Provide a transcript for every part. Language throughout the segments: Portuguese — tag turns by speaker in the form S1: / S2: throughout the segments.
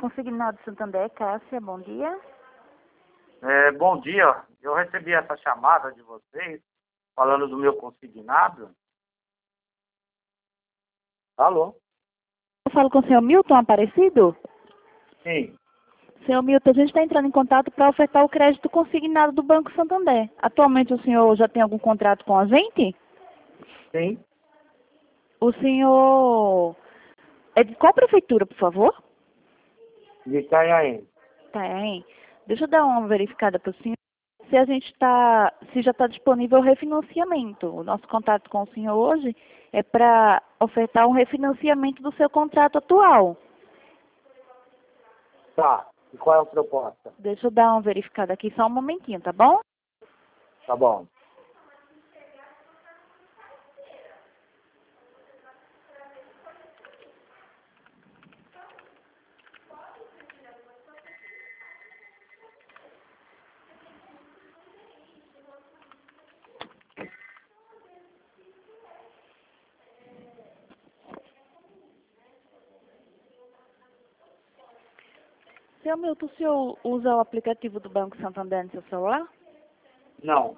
S1: Consignado Santander, Cássia, bom dia.
S2: Bom dia, eu recebi essa chamada de vocês, falando do meu consignado. Alô?
S1: Eu falo com o senhor Milton Aparecido?
S2: Sim,
S1: Senhor Milton, a gente está entrando em contato para ofertar o crédito consignado do Banco Santander. Atualmente o senhor já tem algum contrato com a gente?
S2: sim,
S1: O senhor é de qual prefeitura, por favor?
S2: de Itanhaém.
S1: Tá, hein? Deixa eu dar uma verificada para o senhor. Se já está disponível o refinanciamento. O nosso contato com o senhor hoje é para ofertar um refinanciamento do seu contrato atual.
S2: Tá, e qual é a proposta?
S1: Deixa eu dar uma verificada aqui só um momentinho, tá bom?
S2: Tá bom.
S1: Seu Milton, o senhor usa o aplicativo do Banco Santander no seu celular?
S2: Não,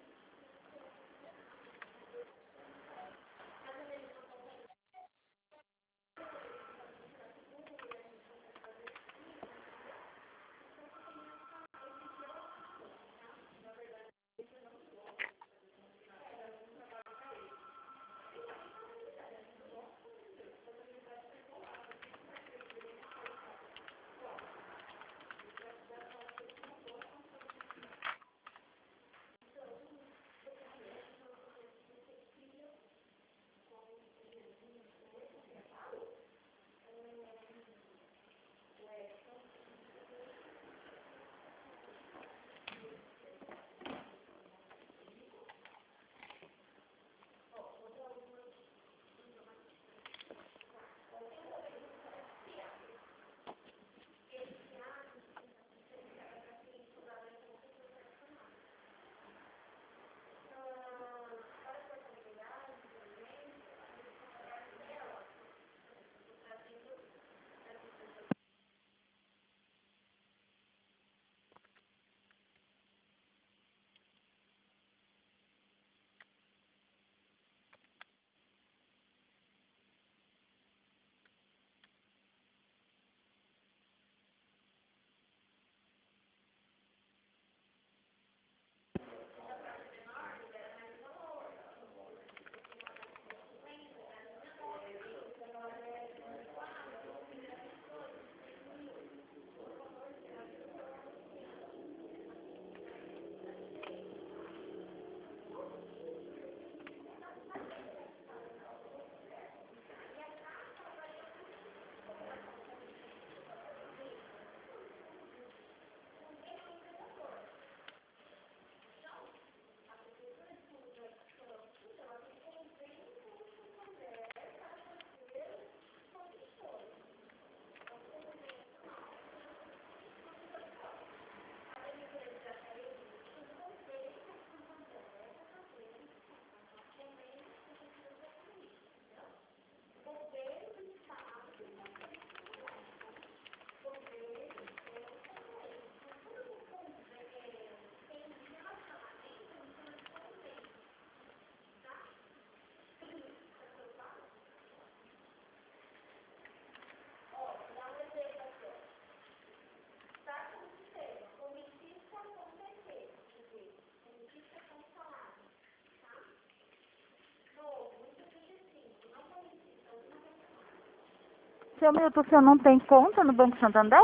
S1: Seu Milton, o senhor não tem conta no Banco Santander?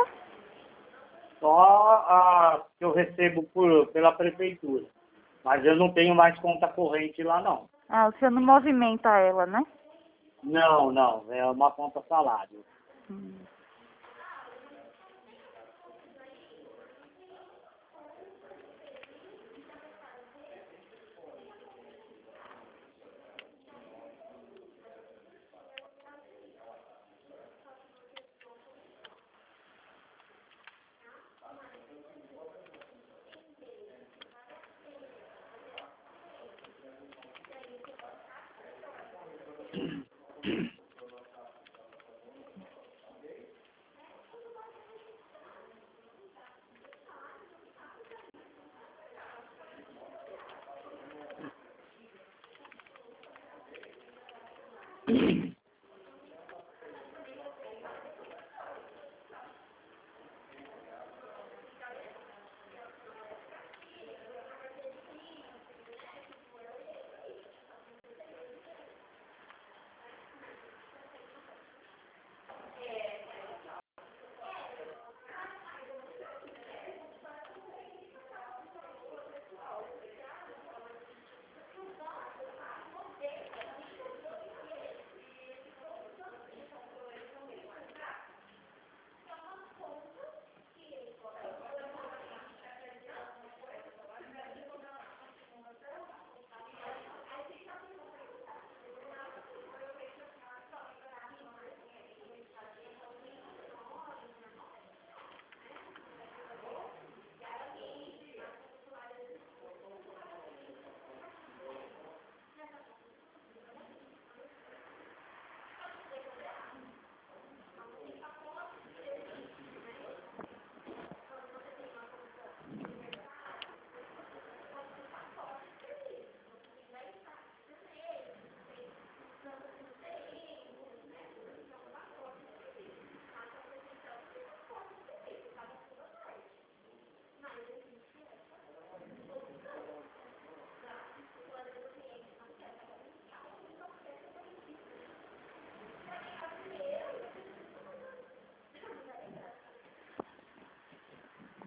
S2: só a que eu recebo pela prefeitura. Mas eu não tenho mais conta corrente lá, não.
S1: Ah, o senhor não movimenta ela, né?
S2: Não, não, é uma conta salário.
S1: Hum.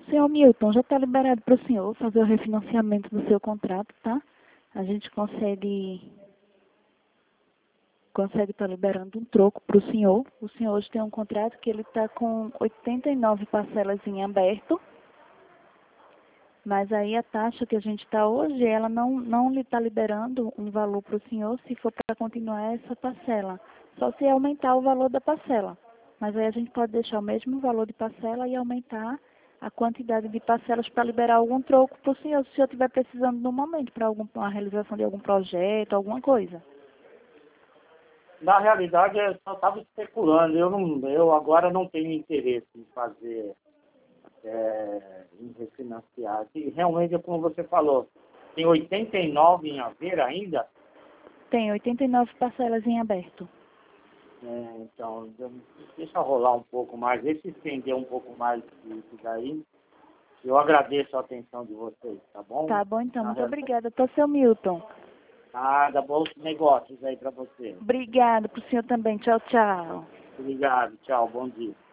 S1: Senhor Milton, já está liberado para o senhor fazer o refinanciamento do seu contrato, tá? A gente consegue estar liberando um troco para o senhor. O senhor hoje tem um contrato que ele está com 89 parcelas em aberto, mas aí a taxa que a gente está hoje, ela não lhe está liberando um valor para o senhor se for para continuar essa parcela, só se aumentar o valor da parcela. Mas aí a gente pode deixar o mesmo valor de parcela e aumentar a quantidade de parcelas para liberar algum troco para o senhor, se o senhor estiver precisando no momento, para a realização de algum projeto, alguma coisa.
S2: Na realidade, eu só estava especulando. Eu agora não tenho interesse em fazer, em refinanciar. E realmente, como você falou, tem 89 em haver ainda?
S1: Tem 89 parcelas em aberto.
S2: Então, deixa rolar um pouco mais, deixa estender um pouco mais isso daí. Eu agradeço a atenção de vocês, tá bom?
S1: Tá bom, então. Muito obrigada. Tô seu Milton.
S2: Nada, bons negócios aí para você.
S1: Obrigada pro senhor também. Tchau, tchau.
S2: Obrigado, tchau, bom dia.